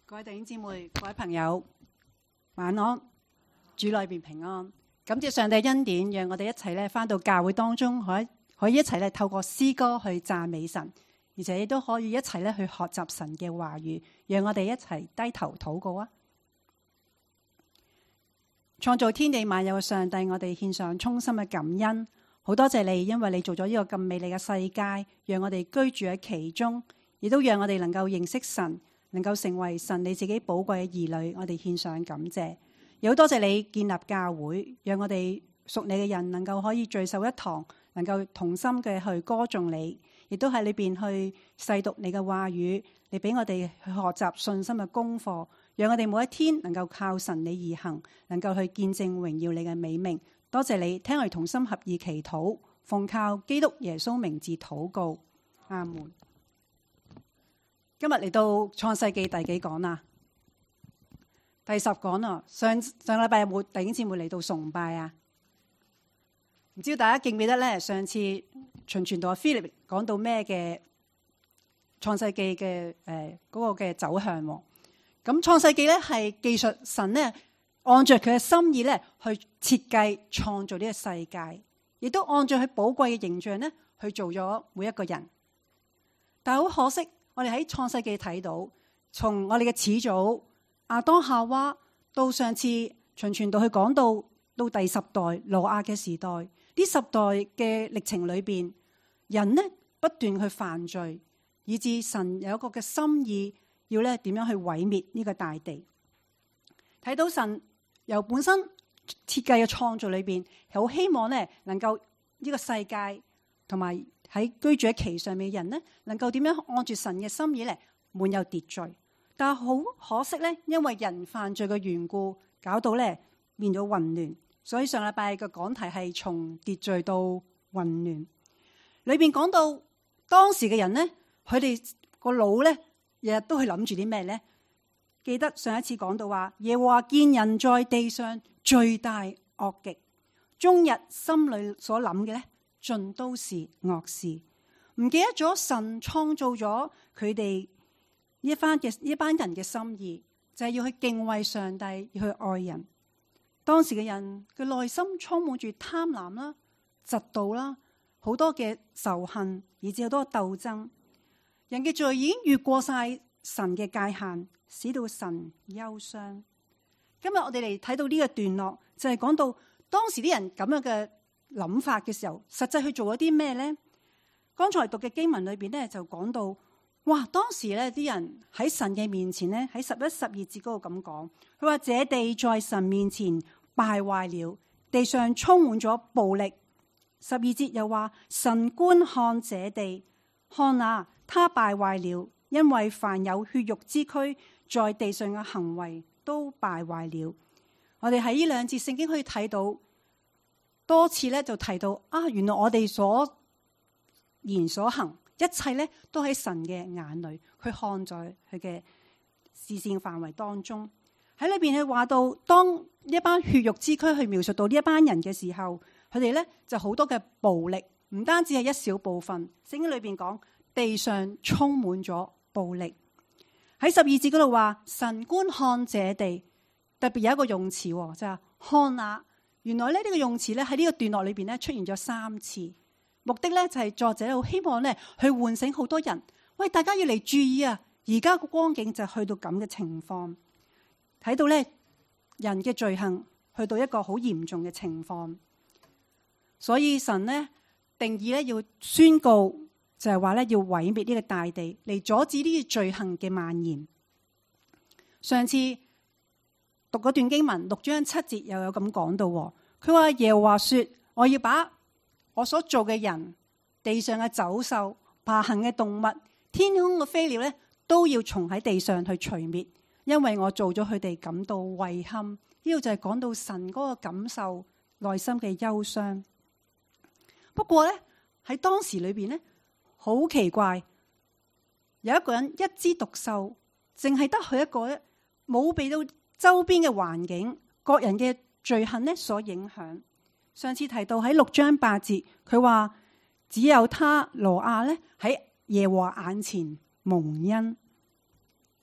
各位弟兄姊妹、各位朋友，晚安，主內邊平安。感謝上帝恩典，讓我哋一齊咧返到教會當中，可以一齊咧透過詩歌去讚美神，而且亦都可以一齊咧去學習神嘅話語。讓我哋一齊低頭禱告啊！創造天地萬有嘅上帝，我哋獻上衷心嘅感恩，好多謝你，因為你做咗呢個咁美麗嘅世界，讓我哋居住喺其中，亦都讓我哋能夠認識神，能夠成為神你自己寶貴嘅兒女。我哋獻上感謝，亦好多謝你建立教會，讓我哋屬你嘅人能夠可以聚首一堂，能夠同心嘅去歌頌你，亦都喺裏邊去細讀你嘅話語，你俾我哋去學習信心嘅功課，讓我哋每一天能夠靠神你而行，能夠去見證榮耀你嘅美名。多謝你聽我哋同心合意祈禱，奉靠基督耶穌名字禱告，阿門。今日嚟到創世記第幾講啊？第10講啊。上禮拜有冇弟兄姊妹嚟到崇拜啊？唔知道大家記唔記得咧？上次循傳道 Philip 講到咩嘅創世記嘅嗰個嘅走向喎？咁創世記咧係記述神咧按照佢嘅心意咧去設計創造呢個世界，亦都按照佢寶貴嘅形象咧去做咗每一個人。但係好可惜。我哋喺創世記睇到，從我哋嘅始祖亞當夏娃到上次循傳道去講到第10代挪亞嘅時代，呢10代嘅歷程裏邊，人呢不斷去犯罪，以致神有一個嘅心意，要咧點樣去毀滅呢個大地。睇到神由本身設計嘅創造裏邊，好希望咧能夠呢個世界同埋喺居住喺其上面嘅人呢，能夠點樣按住神嘅心意咧，滿有秩序。但係好可惜咧，因為人犯罪嘅緣故，搞到咧變咗混亂。所以上禮拜嘅講題係從秩序到混亂。裏邊講到當時嘅人呢，佢哋個腦咧日日都去諗住啲咩咧？記得上一次講到話，耶和華見人在地上罪大惡極，終日心裏所諗嘅咧，盡都是惡事，唔記得咗神創造咗佢哋呢一班人嘅心意，就係要去敬畏上帝，要去愛人。當時嘅人嘅內心充滿住貪婪啦、嫉妒啦，好多嘅仇恨，以至好多鬥爭。人嘅罪已經越過晒神嘅界限，使到神憂傷。今日我哋嚟睇到呢個段落，就係講到當時啲人咁樣嘅諗法嘅時候，實際去做咗啲咩呢？剛才讀嘅經文裏邊咧就講到，哇！當時咧啲人喺神嘅面前咧，喺11、12節嗰度咁講，佢話這地在神面前敗壞了，地上充滿咗暴力。12節又話神觀看這地，看啊，他敗壞了，因為凡有血肉之軀在地上嘅行為都敗壞了。我哋喺呢2節聖經可以睇到。多次咧就提到啊，原來我哋所言所行一切咧都喺神嘅眼裏，佢看在佢嘅視線範圍當中。喺裏邊佢話到，當呢一班血肉之軀去描述到呢一班人嘅時候，佢哋咧就好多嘅暴力，唔單止係一小部分。聖經裏邊講地上充滿咗暴力。喺12節嗰度話神觀看這地，特別有一個用詞就係看啊。原來咧呢個用詞咧喺呢個段落裏邊咧出現咗3次，目的咧就係作者好希望咧去喚醒好多人，喂，大家要嚟注意啊！而家個光景就去到咁嘅情況，睇到咧人嘅罪行去到一個好嚴重嘅情況，所以神咧定義咧要宣告，就係話咧要毀滅呢個大地，嚟阻止呢啲罪行嘅蔓延。上次讀嗰段經文6章7節又有咁講到，佢話耶和華說，我要把我所做嘅人、地上嘅走獸、爬行嘅動物、天空嘅飛鳥咧，都要從喺地上去除滅，因為我做咗佢哋感到遺憾。呢度就係講到神嗰個感受內心嘅憂傷。不過咧喺當時裏邊咧好奇怪，有一個人一枝獨秀，淨係得佢一個咧，冇被到周邊嘅環境、各人嘅罪行咧所影響。上次提到喺6章8節，佢話只有他挪亞咧喺耶和華眼前蒙恩。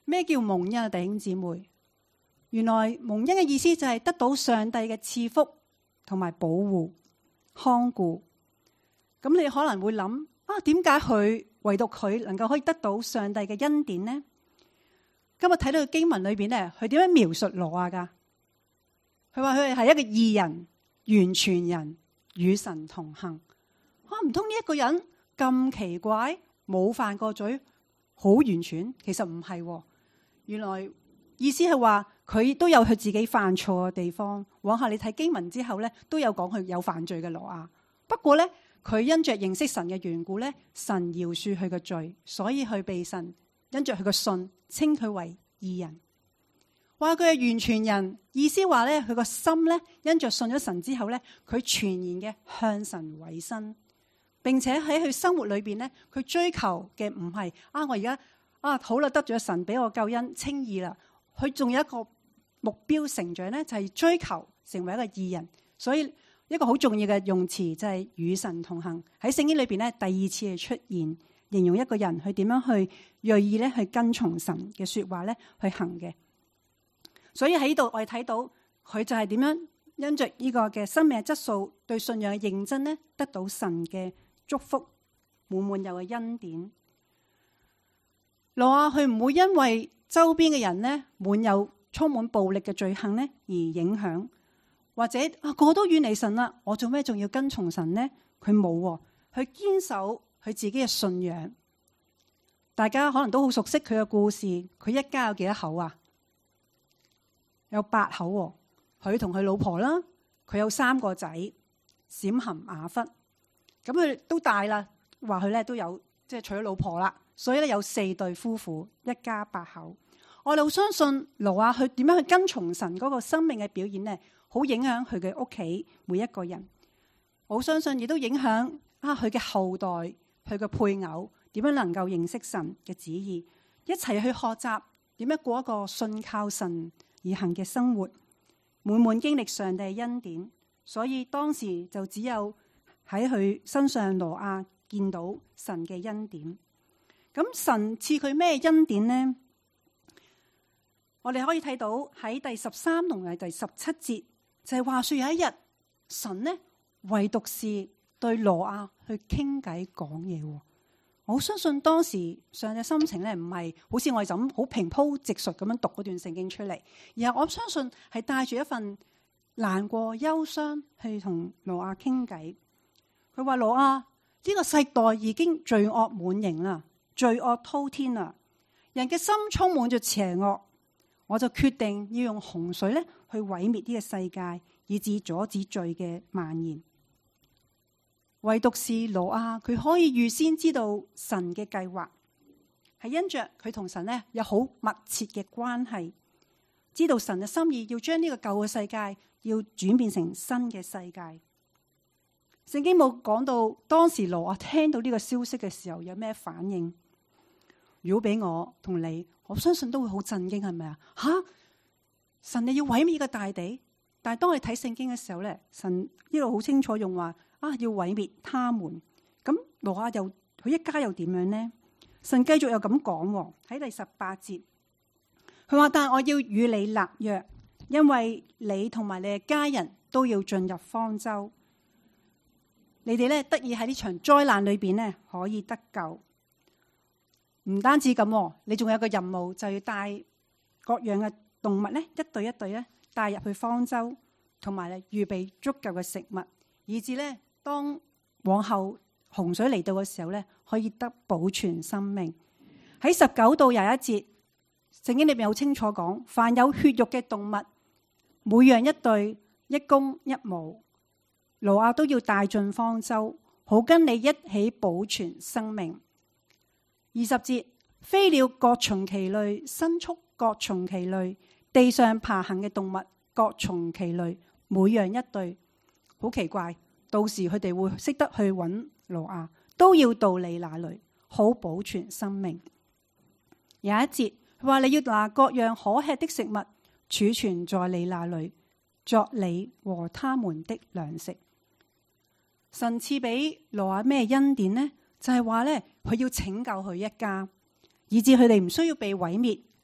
咩叫蒙恩啊？弟兄姊妹，原來蒙恩嘅意思就係得到上帝嘅賜福同埋保護看顧。咁你可能會諗啊，點解佢唯獨佢能夠可以得到上帝嘅恩典呢？今日睇到經文裏邊咧，佢點樣描述挪亞噶？佢話佢係一個義人、完全人，與神同行。唔通呢一個人咁奇怪，冇犯過罪，好完全？其實唔係，原來意思係話佢都有佢自己犯錯嘅地方。往下你睇經文之後咧，都有講佢有犯罪嘅挪亞。不過咧，佢因着認識神嘅緣故咧，神饒恕佢嘅罪，所以佢被神因着佢嘅信稱佢為義人。話佢係完全人，意思話咧，佢個心咧因着信咗神之後咧，佢全然嘅向神委身，並且喺佢生活裏邊咧，佢追求嘅唔係我而家好啦，得咗神俾我救恩稱義啦。佢仲有一個目標成長咧，就係追求成為一個義人。所以一個好重要嘅用詞就係與神同行。喺聖經裏邊咧，第二次係出現形容一個人去點樣去銳意咧去跟從神嘅說話咧去行嘅。所以喺呢度我哋睇到佢就係點樣因着呢個嘅生命嘅質素，對信仰嘅認真咧，得到神嘅祝福，滿滿有嘅恩典。挪亞佢唔會因為周邊嘅人咧充滿暴力嘅罪行咧而影響，或者個個都遠離神啦，我做咩仲要跟從神呢？佢冇，佢堅守佢自己嘅信仰。大家可能都好熟悉佢嘅故事。佢一家有幾多口啊？有8口。佢同佢老婆啦，佢有3個仔，閃含雅弗。咁佢都大啦，話佢咧都有即係娶咗老婆啦，所以咧有4對夫婦，一家8口。我哋好相信挪亞佢點樣去跟從神嗰個生命嘅表現咧，好影響佢嘅屋企每一個人。我相信亦都影響佢嘅後代，佢嘅配偶點樣能夠認識神嘅旨意，一齊去學習點樣過一個信靠神而行嘅生活，滿滿經歷上帝嘅恩典。所以當時就只有喺佢身上挪亞見到神嘅恩典。咁神賜佢咩恩典呢？我哋可以睇到喺第13同埋第17節，就係話說有一日神呢唯獨是對挪亞去傾偈講嘢。我相信當時上帝心情咧唔係好似我哋就咁好平鋪直述咁樣讀嗰段聖經出嚟，而係我相信係帶住一份難過憂傷去同挪亞傾偈。佢話：挪亞，呢個世代已經罪惡滿盈啦，罪惡滔天啦，人嘅心充滿咗邪惡。我就決定要用洪水咧去毀滅呢個世界，以致阻止罪嘅蔓延。唯獨是挪亞，佢可以預先知道神嘅計劃，係因着佢同神咧有好密切嘅關係，知道神嘅心意，要將呢個舊嘅世界要轉變成新嘅世界。聖經冇講到當時挪亞聽到呢個消息嘅時候有咩反應。如果俾我同你，我相信都會好震驚，係咪啊？神你要毀滅呢個大地，但係當我哋睇聖經嘅時候咧，神呢度好清楚用話要毀滅他們。咁挪亞又佢一家又點樣呢？神繼續又咁講喺第18節，佢話：但係我要與你立約，因為你同埋你嘅家人都要進入方舟，你哋咧得以喺呢場災難裏邊咧可以得救。唔單止咁，你仲有個任務，就要帶各樣嘅動物咧，一對一對咧帶入去方舟，同埋咧預備足夠嘅食物，以至咧當往後洪水嚟到嘅時候咧，可以得保存生命。喺19到21節，聖經裏邊好清楚講，凡有血肉嘅動物，每樣一對，一公一母，挪亞都要帶進方舟，好跟你一起保存生命。20節，飛鳥各從其類，牲畜各從其類，地上爬行嘅動物各從其類，每樣一對。好奇怪，到時佢哋會識得去揾挪亞，都要到你那裏，好保存生命。21節，佢話你要拿各樣可吃的食物儲存在你那裏，作你和他們的糧食。神賜俾挪亞咩恩典呢？就係話咧，佢要拯救佢一家，以致佢哋唔需要被毀滅，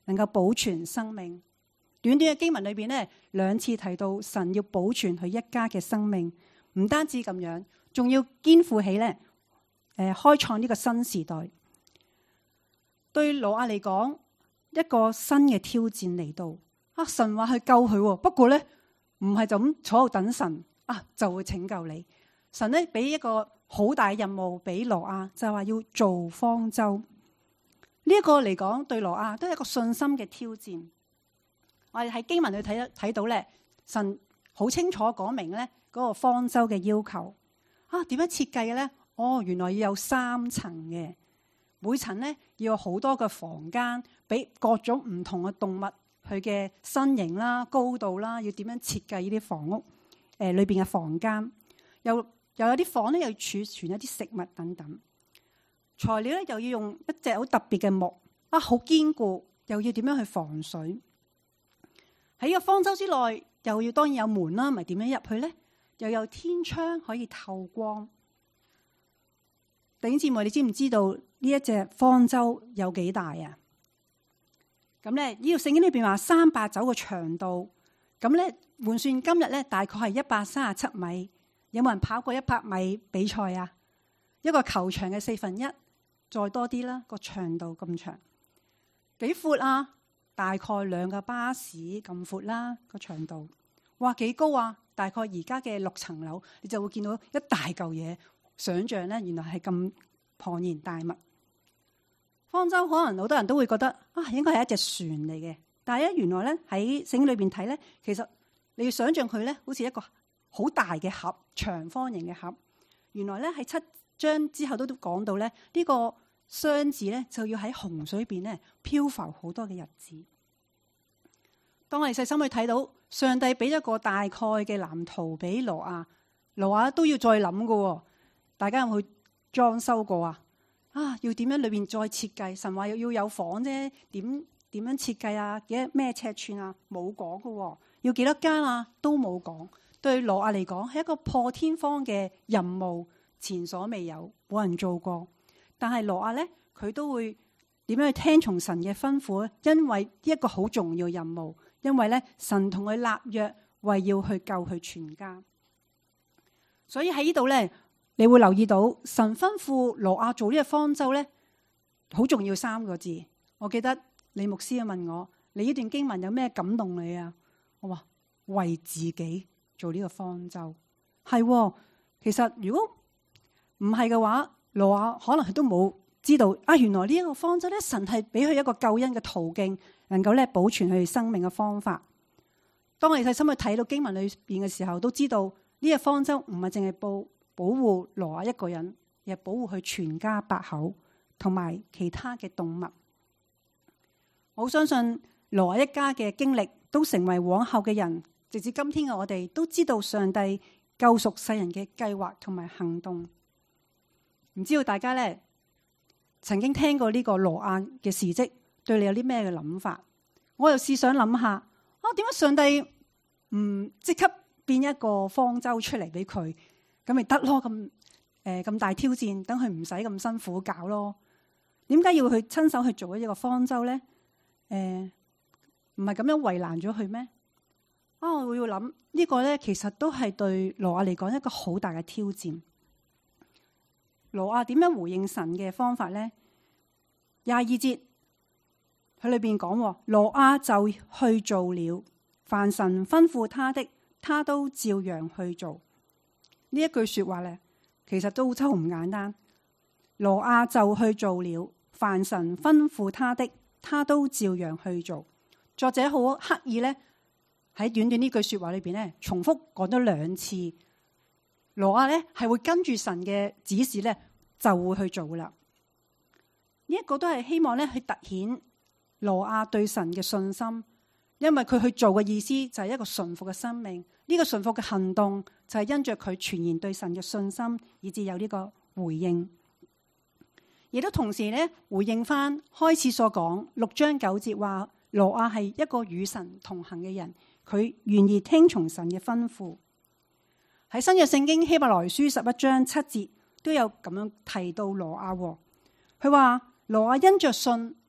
能夠保存生命。短短嘅經文裏邊呢，兩次提到神要保存佢一家嘅生命，唔單止咁樣，仲要肩負起呢開創呢個新時代。對挪亞嚟講，一個新嘅挑戰嚟到。神話去救佢，不過呢，唔係就咁坐喺度等神就會拯救你。神呢俾一個好大任務俾挪亞，就係話要造方舟。呢一個嚟講對挪亞都係一個信心嘅挑戰。我哋喺經文裏睇到咧，神好清楚講明咧嗰個方舟嘅要求。點樣設計嘅咧？原來要有3層嘅，每層咧要有好多個房間，俾各種唔同嘅動物佢嘅身形啦、高度啦，要點樣設計呢啲房屋？裏邊嘅房間又有啲房咧，又要儲存一啲食物等等。材料咧又要用一隻好特別嘅木，好堅固，又要點樣去防水？喺呢個方舟之內，又要當然有門啦，咪點樣入去咧？又有天窗可以透光。弟兄姊妹，你知唔知道呢一隻方舟有幾大啊？咁咧，呢個聖經裏邊話300肘嘅長度，咁咧換算今日咧大概係137米。有冇人跑過100米比賽啊？一個球場嘅1/4，再多啲啦，個長度咁長，幾闊啊？大概2個巴士咁闊啦，個長度。哇，幾高啊？大概而家嘅6層樓，你就會見到一大嚿嘢。想象咧，原來係咁龐然大物。方舟可能好多人都會覺得應該係一隻船嚟嘅，但係咧原來咧喺聖經裏邊睇咧，其實你要想象佢咧，好似一個好大嘅盒，長方形嘅盒。原來咧喺7章之後都講到咧，呢個箱子咧就要喺洪水邊咧漂浮好多嘅日子。當我哋細心去睇到上帝俾咗個大概嘅藍圖俾挪亞，挪亞都要再諗噶。大家有冇去裝修過啊？要點樣裏邊再設計？神話要有房啫，點樣設計啊？幾咩尺寸啊？冇講噶。要幾多間啊？都冇講。對挪亞嚟講係一個破天荒嘅任務，前所未有，冇人做過。但係挪亞咧，佢都會點樣去聽從神嘅吩咐咧？因為呢一個好重要任務，因為咧神同佢立約，為要去救佢全家。所以喺呢度咧，你會留意到神吩咐挪亞做呢個方舟咧，好重要3個字。我記得李牧師問我：你呢段經文有咩感動你啊？我話為自己做呢個方舟。係，其實如果唔係嘅話，挪亞可能佢都冇知道原來呢一個方舟咧，神係俾佢一個救恩嘅途徑，能夠咧保存佢生命嘅方法。當我哋細心去睇到經文裏邊嘅時候，都知道呢個方舟唔係淨係保護挪亞一個人，而係保護佢全家8口同埋其他嘅動物。我相信挪亞一家嘅經歷都成為往後嘅人，直至今天嘅我哋都知道上帝救贖世人嘅計劃同埋行動。唔知道大家咧曾經聽過呢個挪亞嘅事蹟，對你有啲咩嘅諗法？我又試想諗下，點解上帝唔即刻變一個方舟出嚟俾佢？咁咪得咯，咁大挑戰，等佢唔使咁辛苦搞咯。點解要去親手去做一個方舟咧？唔係咁樣為難咗佢咩？我會諗呢個咧，其實都係對挪亞嚟講一個好大嘅挑戰。挪亞點樣回應神嘅方法咧？22節佢裏邊講，挪亞就去做了，凡神吩咐他的，他都照樣去做。呢一句說話咧，其實都真唔簡單。挪亞就去做了，凡神吩咐他的，他都照樣去做。作者好刻意咧，喺短短呢句說話裏邊咧，重複講咗2次。挪亞咧係會跟住神嘅指示咧，就會去做啦。呢一個都係希望咧去凸顯挪亞對神嘅信心。因為佢去做嘅意思就係一個順服嘅生命，呢個順服嘅行動就係因着佢全然對神嘅信心，以致有呢個回應。亦都同時咧回應翻開始所講6章9節話，挪亞係一個與神同行嘅人，佢願意聽從神嘅吩咐。喺新約聖經希伯來書11章7節都有咁樣提到挪亞。佢話挪亞因着信，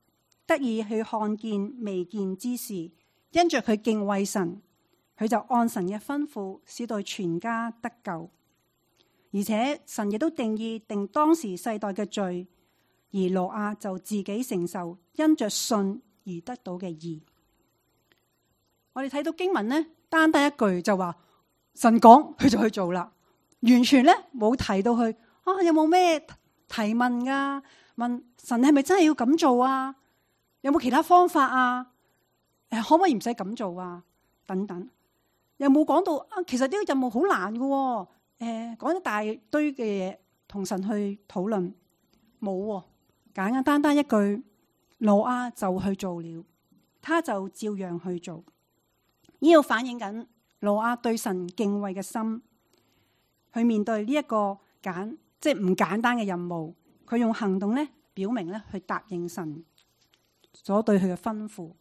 得以去看見未見之事，因着佢敬畏神，佢就按神嘅吩咐，使到全家得救。而且神亦都定當時世代嘅罪，而挪亞就自己承受因着信而得到嘅義。我哋睇到經文呢，單單一句就話神講，佢就去做啦，完全咧冇提到去有冇咩提問噶？問神係咪真係要咁做啊？有冇其他方法啊？可唔可以唔使咁做啊？等等，有冇講到其實呢個任務好難噶？講一大堆嘅嘢同神去討論，冇，簡簡單單一句，挪亞就去做了，他就照樣去做。呢度反映緊挪亞對神敬畏嘅心，去面對呢一個即係唔簡單嘅任務，佢用行動咧表明咧去答應神所對佢嘅吩咐。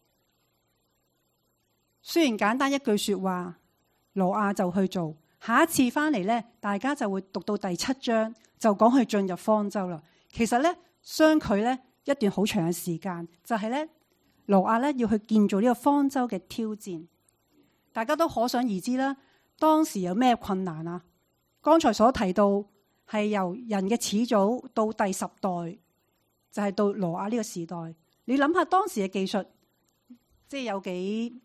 雖然簡單一句說話，挪亞就去做。下一次翻嚟咧，大家就會讀到第7章，就講佢進入方舟啦。其實咧，相距咧一段好長嘅時間，就係咧挪亞咧要去建造呢個方舟嘅挑戰。大家都可想而知啦，當時有咩困難啊？剛才所提到係由人嘅始祖到第10代，就係到挪亞呢個時代。你諗下當時嘅技術，即係有幾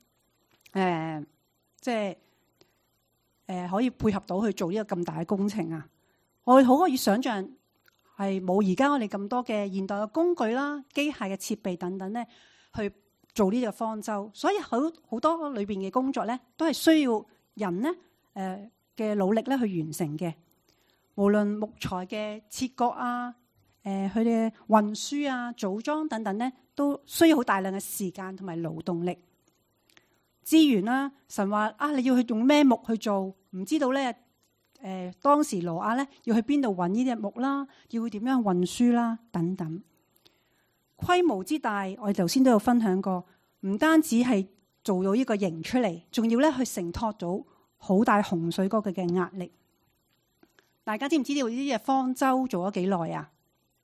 可以配合到去做呢個咁大嘅工程啊！我哋好可以想象係冇而家我哋咁多嘅現代嘅工具啦、機械嘅設備等等咧，去做呢個方舟。所以好多裏邊嘅工作咧，都係需要人咧嘅努力咧去完成嘅。無論木材嘅切割啊、佢哋嘅運輸啊、組裝等等咧，都需要好大量嘅時間同埋勞動力。資源啦，神話你要去用咩木去做？唔知道咧。當時挪亞咧要去邊度揾呢啲木啦？要點樣運輸啦？等等，規模之大，我哋頭先都有分享過。唔單止係做到呢個營出嚟，仲要咧去承托到好大洪水嗰個嘅壓力。大家知唔知道呢啲嘅方舟做咗幾耐啊？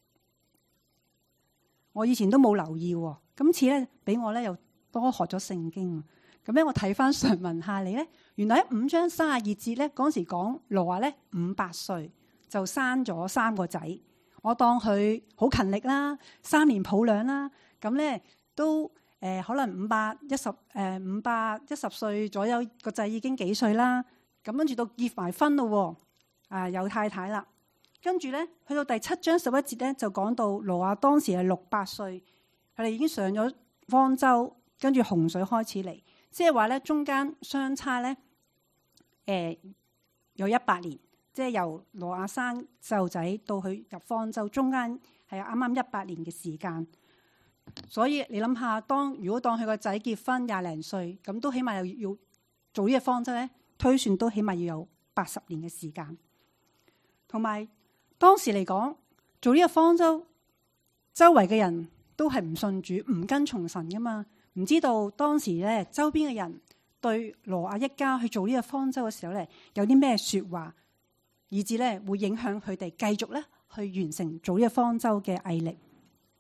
我以前都冇留意，今次咧俾我咧又多學咗聖經。咁咧，我睇翻上文下理咧，原來喺5章32節咧，嗰時講挪亞咧500歲就生咗3個仔。我當佢好勤力啦，3年抱兩啦，咁咧都可能510歲左右個仔已經幾歲啦。咁跟住到結埋婚咯，有太太啦。跟住咧去到第7章11節咧，就講到挪亞當時係600歲，佢哋已經上咗方舟，跟住洪水開始嚟。即係話咧，中間相差咧，有100年，即係由挪亞生細路仔到佢入方舟，中間係啱啱100年嘅時間。所以你諗下，如果當佢個仔結婚20零歲，咁都起碼又要做呢個方舟咧，推算都起碼要有80年嘅時間。同埋當時嚟講，做呢個方舟，周圍嘅人都係唔信主、唔跟從神噶嘛。唔知道當時咧，周邊嘅人對挪亞一家去做呢個方舟嘅時候咧，有啲咩說話，以至咧會影響佢哋繼續咧去完成做呢個方舟嘅毅力。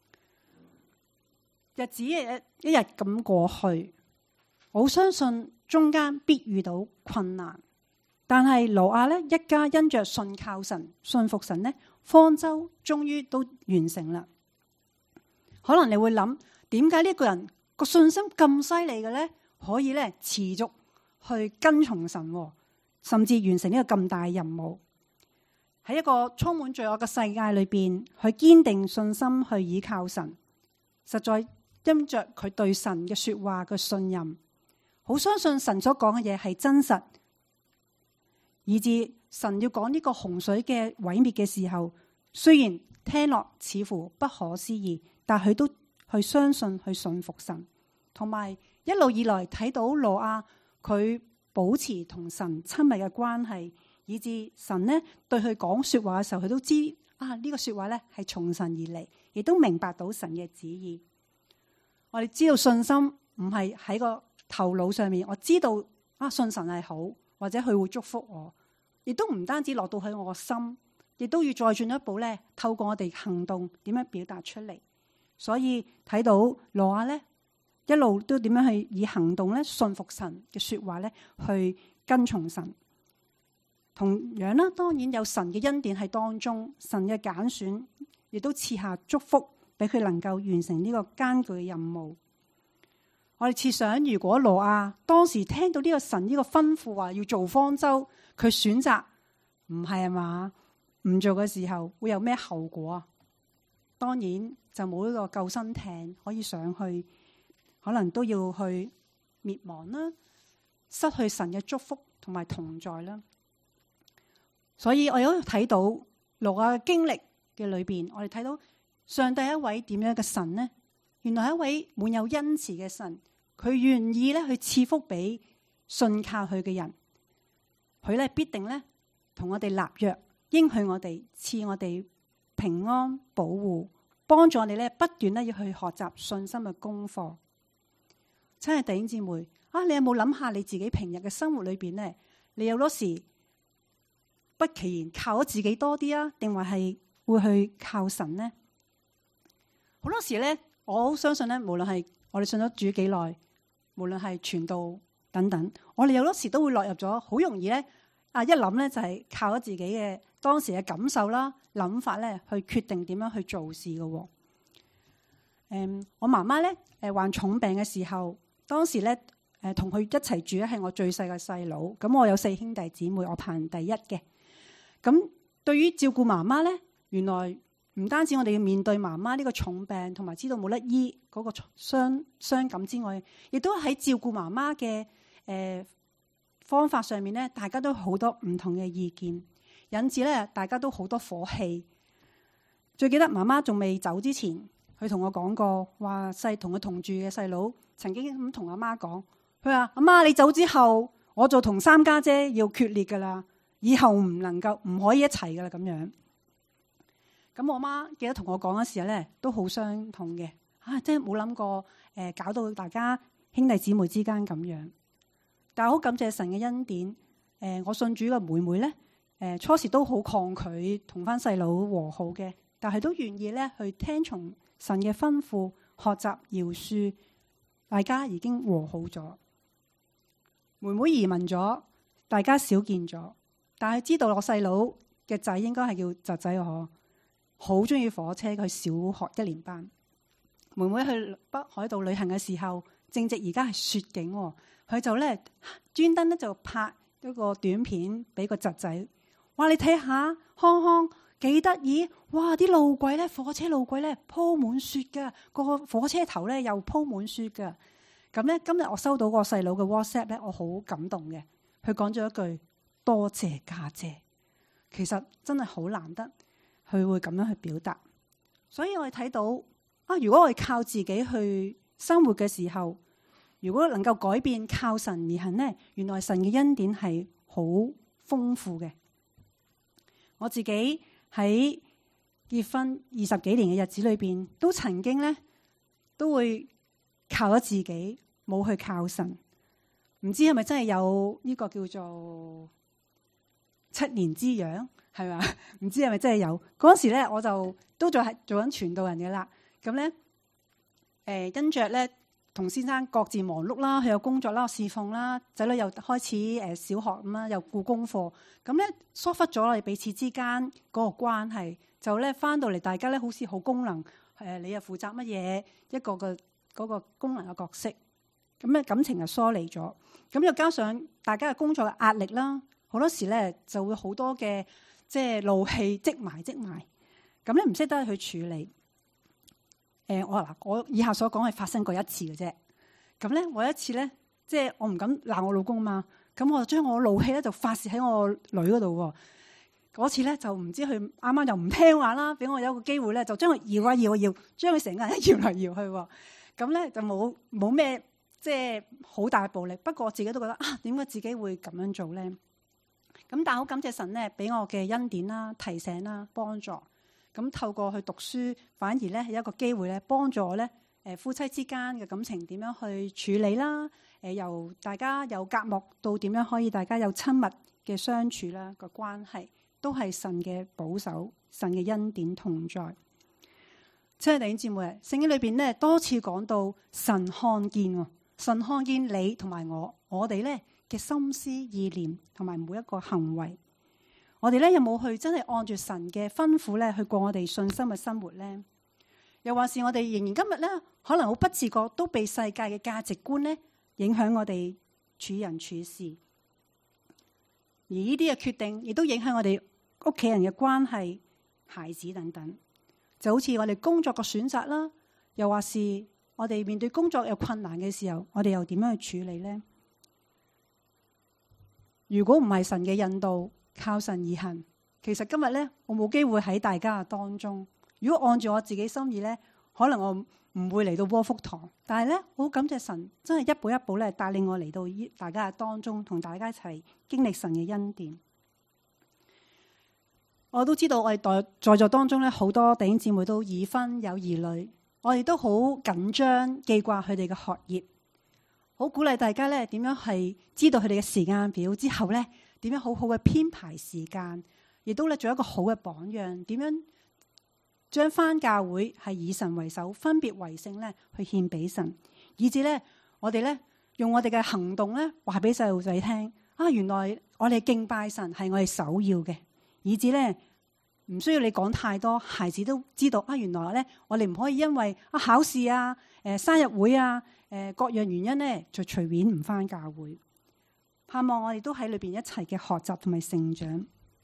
日子一日咁過去，我相信中間必遇到困難，但係挪亞咧一家因着信靠神、信服神咧，方舟終於都完成啦。可能你會諗，點解呢個人個信心咁犀利嘅咧，可以咧持續去跟從神，甚至完成呢個咁大嘅任務？喺一個充滿罪惡嘅世界裏邊，去堅定信心去倚靠神，實在因着佢對神嘅說話嘅信任，好相信神所講嘅嘢係真實，以致神要講呢個洪水嘅毀滅嘅時候，雖然聽落似乎不可思議，但佢都去相信、去信服神，同埋一路以來睇到挪亞佢保持同神親密嘅關係，以致神呢對佢講說話嘅時候，佢都知呢個說話咧係從神而嚟，亦都明白到神嘅旨意。我哋知道信心唔係喺個頭腦上面，我知道信神係好，或者佢會祝福我，亦都唔單止落到喺我個心，亦都要再進一步咧，透過我哋行動點樣表達出嚟。 所以睇到挪亞咧一路都點樣去以行動咧信服神嘅說話咧去跟從神。同樣啦，當然有神嘅恩典喺當中，神嘅揀選亦都賜下祝福俾佢能夠完成呢個艱巨嘅任務。我哋設想，如果挪亞當時聽到呢個神呢個吩咐話要做方舟，佢選擇唔係啊嘛，唔做嘅時候會有咩後果啊？當然就冇呢個救生艇可以上去，可能都要去滅亡啦，失去神嘅祝福同埋同在啦。所以我有睇到挪亞嘅經歷嘅裏邊，我哋睇到上帝一位點樣嘅神呢？原來係一位滿有恩慈嘅神，佢願意咧去賜福俾信靠佢嘅人，佢咧必定咧同我哋立約，應許我哋，賜我哋平安保護，幫助我哋咧不斷咧要去學習信心嘅功課。親愛弟兄姊妹啊，你有冇諗下你自己平日嘅生活裏邊咧，你有多時不其然靠咗自己多啲啊，定係會去靠神呢？好多時咧，我好相信咧，無論係我哋信咗主幾耐，無論係傳道等等，我哋有多時都會落入咗，好容易咧一諗咧就係靠咗自己嘅當時嘅感受啦、諗法咧去決定點樣去做事嘅。我媽媽咧患重病嘅時候，當時咧同佢一齊住咧係我最細嘅細佬，咁我有4兄弟姊妹，我排第一嘅。咁對於照顧媽媽咧，原來唔單止我哋要面對媽媽呢個重病，同埋知道冇得醫嗰個傷感之外，亦都喺照顧媽媽嘅方法上面咧，大家都好多唔同嘅意見，引致咧大家都好多火氣。最記得媽媽仲未走之前，佢同我講過，話同佢同住嘅細佬曾經咁同阿媽講，佢話阿媽，你走之後，我就同3家姐要決裂噶啦。以後唔可以一齊噶啦咁樣。咁我媽記得同我講嘅時候咧，都好傷痛嘅。真係冇諗過搞到大家兄弟姊妹之間咁樣。但係好感謝神嘅恩典。我信主嘅妹妹咧，初時都好抗拒同翻細佬和好嘅，但係都願意咧去聽從神嘅吩咐，學習饒恕。大家已經和好咗。妹妹移民咗，大家少見咗。但係知道我細佬嘅仔應該係叫侄仔，我好中意火車，佢小學1年班。妹妹去北海道旅行嘅時候，正值而家係雪景，佢就咧專登咧就拍一個短片俾個侄仔。哇！你睇下康康幾得意，哇！啲路軌咧，火車路軌咧鋪滿雪㗎，個火車頭咧又鋪滿雪㗎。咁咧今日我收到個細佬嘅 WhatsApp 咧，我好感動嘅。佢講咗一句，多謝家姐。其實真係好難得，佢會咁樣去表達。所以我哋睇到如果我哋靠自己去生活嘅時候，如果能夠改變靠神而行呢，原來神嘅恩典係好豐富嘅。我自己喺結婚20幾年嘅日子裏邊，都曾經呢都會靠咗自己，冇去靠神。唔知係咪真係有呢個叫做7年之癢，係嘛？唔知係咪真係有？嗰時咧，我就都做緊傳道人嘅啦。咁咧，跟着咧，同先生各自忙碌啦，佢有工作啦，侍奉啦，仔女又開始小學咁啦，又顧功課。咁咧疏忽咗我哋彼此之間嗰個關係，就咧翻到嚟，大家咧好似好功能。你又負責乜嘢一個嘅嗰個功能嘅角色，咁咧感情就疏離咗。咁又加上大家嘅工作嘅壓力啦，好多時咧就會好多嘅即係怒氣積埋，咁咧唔識得去處理。我以下所講係發生過一次嘅啫。咁咧我一次咧，即係我唔敢鬧我老公嘛，咁我就將我怒氣咧就發洩喺我女嗰度。嗰次咧就唔知佢啱啱又唔聽話啦，俾我有一個機會咧，就將佢搖，將佢成個人搖嚟搖去。咁咧就冇咩即係好大嘅暴力，不過我自己都覺得點解自己會咁樣做咧？咁但係好感謝神咧，俾我嘅恩典啦、提醒啦、幫助。咁透過去讀書，反而咧係一個機會咧，幫助我咧夫妻之間嘅感情點樣去處理啦。由大家有隔膜到點樣可以大家有親密嘅相處啦，個關係都係神嘅保守、神嘅恩典同在。 親愛的弟兄姊妹，聖經裏邊咧多次講到神看見，神看見你同埋我哋咧嘅心思意念同埋每一個行為。我哋咧有冇去真係按住神嘅吩咐咧去過我哋信心嘅生活咧？又或是我哋仍然今日咧可能好不自覺都被世界嘅價值觀咧影響我哋處人處事，而呢啲嘅決定亦都影響我哋屋企人嘅關係、孩子等等。就好似我哋工作嘅選擇啦，又或是我哋面對工作有困難嘅時候，我哋又點樣去處理呢？如果唔係神嘅引導，靠神而行，其實今日咧我冇機會喺大家嘅當中。如果按住我自己心意咧，可能我唔會嚟到窩福堂。但係咧，我好感謝神，真係一步一步咧帶領我嚟到大家嘅當中，同大家一齊經歷神嘅恩典。我都知道我哋在座當中咧，好多弟兄姊妹都已婚有兒女，我哋都好緊張記掛佢哋嘅學業，好鼓勵大家咧點樣係知道佢哋嘅時間表之後咧，點樣好好嘅編排時間，亦都咧做一個好嘅榜樣，點樣將返教會係以神為首，分別為聖咧去獻俾神，以至咧我哋咧用我哋嘅行動咧話俾細路仔聽啊，原來我哋敬拜神係我哋首要嘅。以至咧唔需要你講太多，孩子都知道啊。原來咧我哋唔可以因為考試啊、生日會啊、各樣原因咧就隨便唔返教會。盼望我哋都喺裏邊一齊嘅學習同埋成長。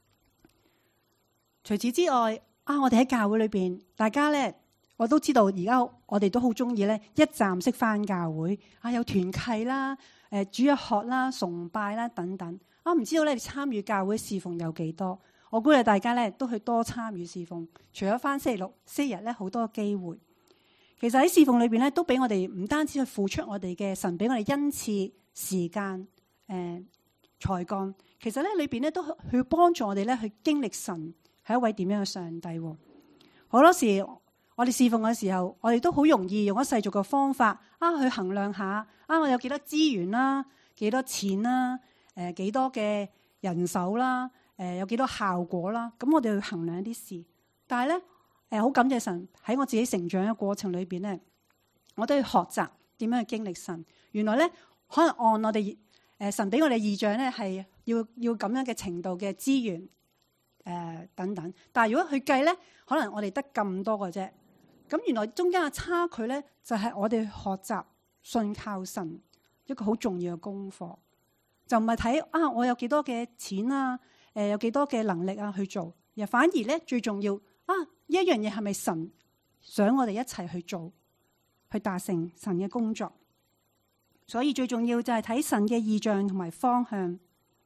除此之外我哋喺教會裏邊，大家咧我都知道，而家我哋都好中意咧一站式返教會有團契啦、主日學啦、崇拜啦等等。唔知道咧你參與教會侍奉有幾多？我鼓勵大家咧都去多參與侍奉，除咗返星期六、星期日咧好多機會。其實喺侍奉裏邊咧，都俾我哋唔單止去付出我哋嘅神俾我哋恩賜、時間、才幹。其實咧裏邊咧都去幫助我哋咧去經歷神係一位點樣嘅上帝。好多時我哋侍奉嘅時候，我哋都好容易用咗世俗嘅方法去衡量下我有幾多資源啦、幾多錢啦、幾多嘅人手啦。有幾多效果啦？咁我哋去衡量一啲事，但係咧好感謝神喺我自己成長嘅過程裏邊咧，我都要學習點樣去經歷神。原來咧可能按我哋神俾我哋異象咧係要咁樣嘅程度嘅資源等等，但係如果去計咧，可能我哋得咁多嘅啫。咁原來中間嘅差距咧，就係我哋學習信靠神一個好重要嘅功課，就唔係睇我有幾多嘅錢啊。有幾多嘅能力去做，而反而咧最重要呢一樣嘢係咪神想我哋一齊去做，去達成神嘅工作？所以最重要就係睇神嘅意象同埋方向。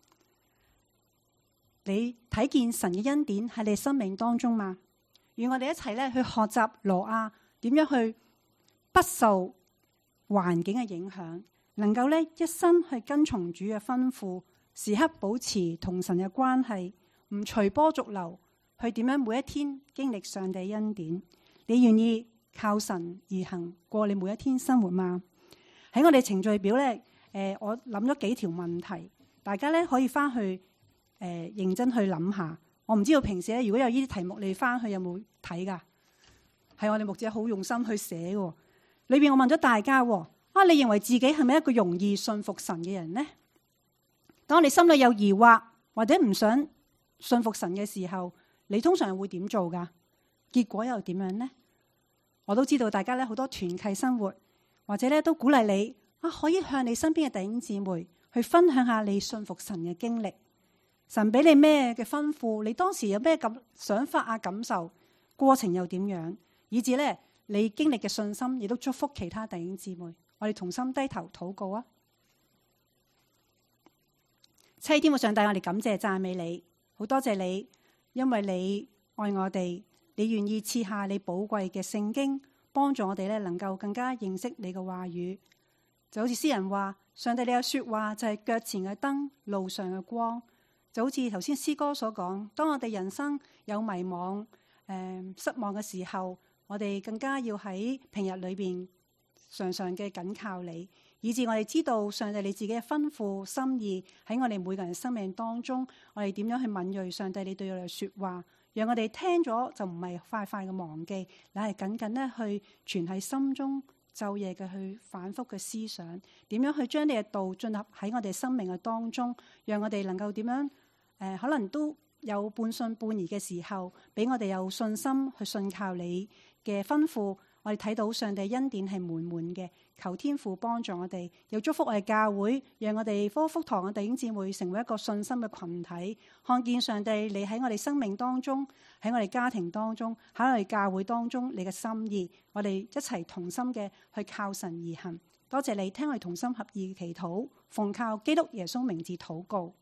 你睇見神嘅恩典喺你生命當中嘛？願我哋一齊咧去學習挪亞點樣去不受環境嘅影響，能夠咧一生去跟從主嘅吩咐。時刻保持同神嘅關係，唔隨波逐流，去點樣每一天經歷上帝恩典？你願意靠神而行過你每一天生活嗎？喺我哋程序表咧，我諗咗幾條問題，大家咧可以翻去認真去諗下。我唔知道平時咧如果有呢啲題目，你翻去有冇睇噶？係我哋牧者好用心去寫嘅。裏邊我問咗大家，你認為自己係咪一個容易信服神嘅人呢？當你心裏有疑惑或者唔想信服神嘅時候，你通常會點做噶？結果又點樣呢？我都知道大家咧好多團契生活，或者咧都鼓勵你可以向你身邊嘅弟兄姊妹去分享下你信服神嘅經歷。神俾你咩嘅吩咐？你當時有咩咁想法感受？過程又點樣？以至咧你經歷嘅信心，亦都祝福其他弟兄姊妹。我哋同心低頭禱告啊！七天父上帝，我哋感謝讚美你，好多謝你，因為你愛我哋，你願意賜下你寶貴嘅聖經，幫助我哋咧能夠更加認識你嘅話語。就好似詩人話，上帝你嘅說話就係腳前嘅燈，路上嘅光。就好似頭先詩歌所講，當我哋人生有迷惘、失望嘅時候，我哋更加要喺平日裏邊常常嘅緊靠你。以致我哋知道上帝你自己嘅吩咐心意喺我哋每個人生命當中，我哋點樣去敏銳上帝你對我哋嘅說話， 讓我哋聽咗就唔係快快嘅忘記，乃係緊緊咧去存喺心中，晝夜嘅去反覆嘅思想，點樣去將你嘅道進入喺我哋生命嘅當中，讓我哋能夠點樣可能都有半信半疑嘅時候，俾我哋有信心去信靠你嘅吩咐。我哋睇到上帝恩典係滿滿嘅，求天父幫助我哋，又祝福我哋教會，讓我哋科福堂嘅弟兄姊妹成為一個信心嘅群體，看見上帝你喺我哋生命當中，喺我哋家庭當中，喺我哋教會當中你嘅心意，我哋一齊同心嘅去靠神而行。多謝你聽我哋同心合意祈禱，奉靠基督耶穌名字禱告。